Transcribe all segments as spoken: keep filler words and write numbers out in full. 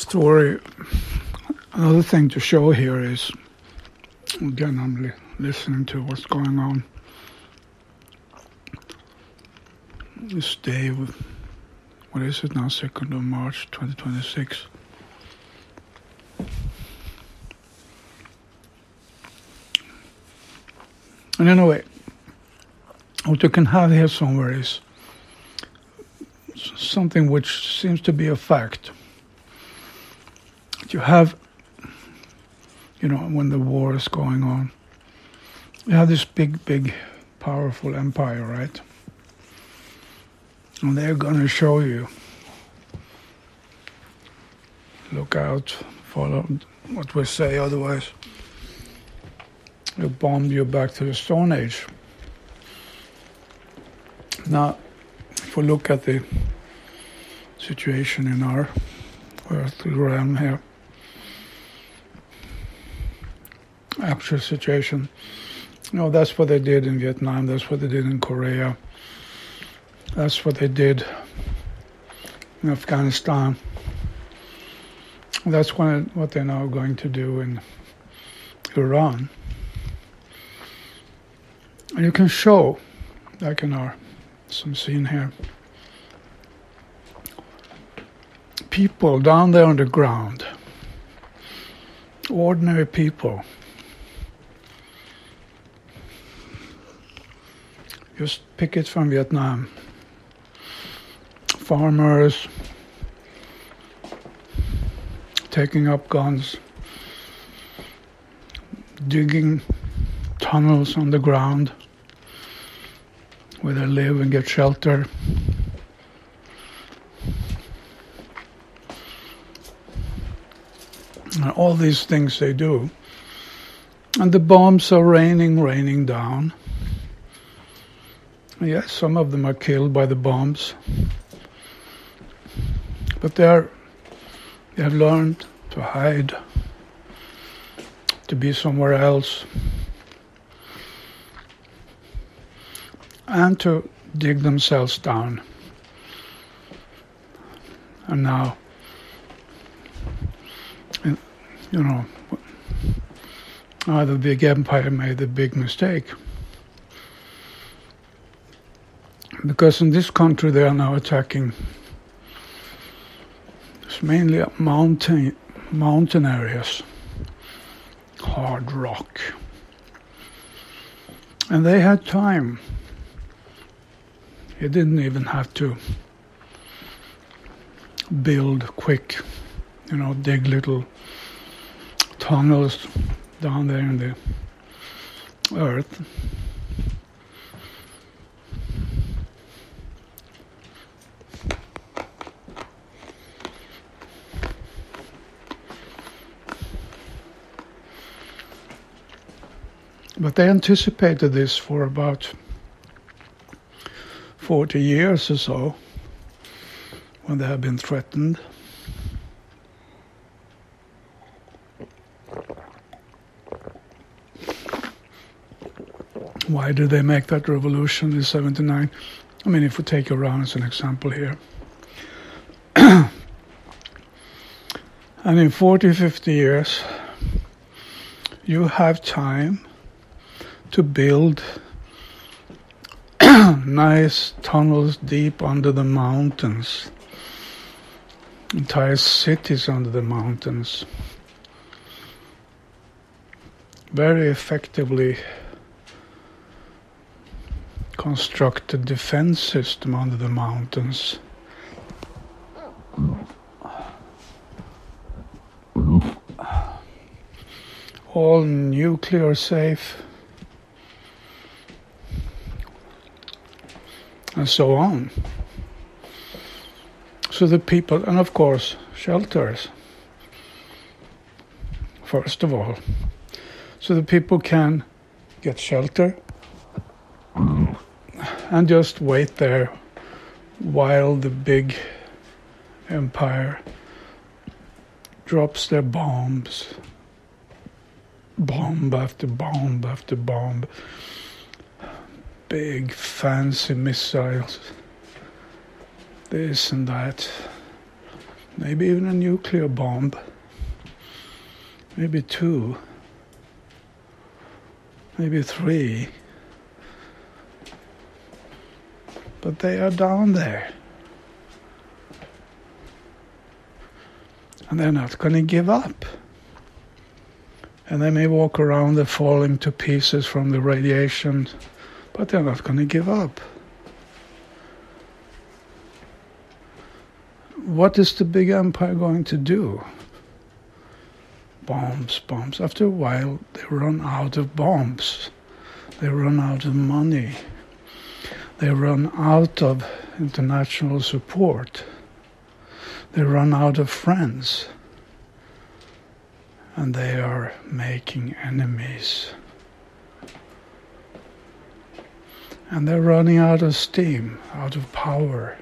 story. Another thing to show here is, again, I'm li- listening to what's going on. This day, what is it now, second of March, twenty twenty-six. And anyway, what you can have here somewhere is something which seems to be a fact. You have, you know, when the war is going on, you have this big, big, powerful empire, right? And they're going to show you, look out, follow what we say, otherwise they'll bomb you back to the Stone Age. Now, if we look at the situation in our earthly realm here, actual situation, you know, that's what they did in Vietnam, that's what they did in Korea, that's what they did in Afghanistan, that's what, what they're now going to do in Iran. And you can show, like in our some scene here, people down there on the ground, ordinary people, just pick it from Vietnam, farmers taking up guns, digging tunnels on the ground where they live and get shelter. And all these things they do. And the bombs are raining, raining down. Yes, some of them are killed by the bombs. But they are, they have learned to hide, to be somewhere else, and to dig themselves down. And now, you know, now the big empire made a big mistake. Because in this country they are now attacking, it's mainly mountain, mountain areas, hard rock. And they had time. You didn't even have to build quick, you know, dig little tunnels down there in the earth. But they anticipated this for about forty years or so, when they have been threatened. Why did they make that revolution in seventy-nine? I mean, if we take Iran as an example here. And in forty, fifty years, you have time to build nice tunnels deep under the mountains, entire cities under the mountains, very effectively constructed defense system under the mountains. All nuclear safe, and so on. So the people, and of course, shelters, first of all. So the people can get shelter and just wait there while the big empire drops their bombs, bomb after bomb after bomb, big fancy missiles, this and that, maybe even a nuclear bomb, maybe two, maybe three, but they are down there. And they're not going to give up. And they may walk around, they're falling to pieces from the radiation, but they're not going to give up. What is the big empire going to do? Bombs, bombs. After a while, they run out of bombs. They run out of money. They run out of international support. They run out of friends. And they are making enemies. And they're running out of steam, out of power.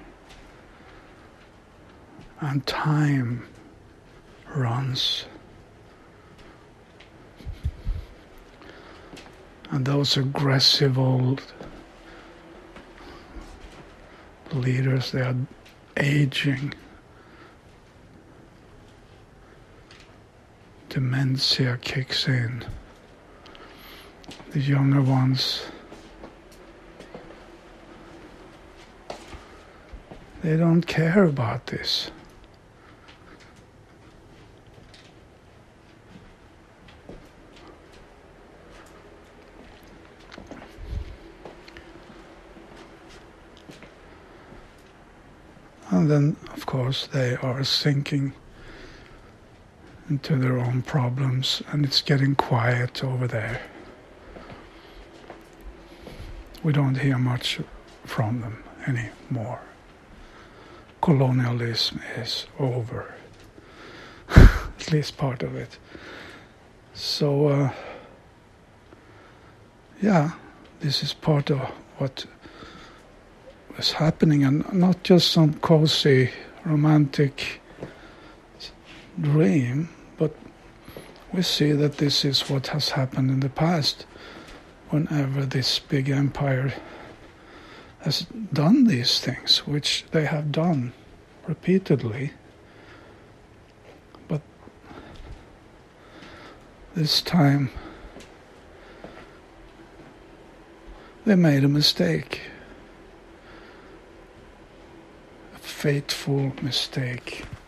And time runs. And those aggressive old leaders, they are aging. Dementia kicks in. The younger ones, they don't care about this. And then, of course, they are sinking into their own problems, and it's getting quiet over there. We don't hear much from them anymore. Colonialism is over. At least part of it. So, uh, yeah, this is part of what is happening, and not just some cozy, romantic dream, but we see that this is what has happened in the past whenever this big empire has done these things, which they have done repeatedly. But this time they made a mistake. A fateful mistake.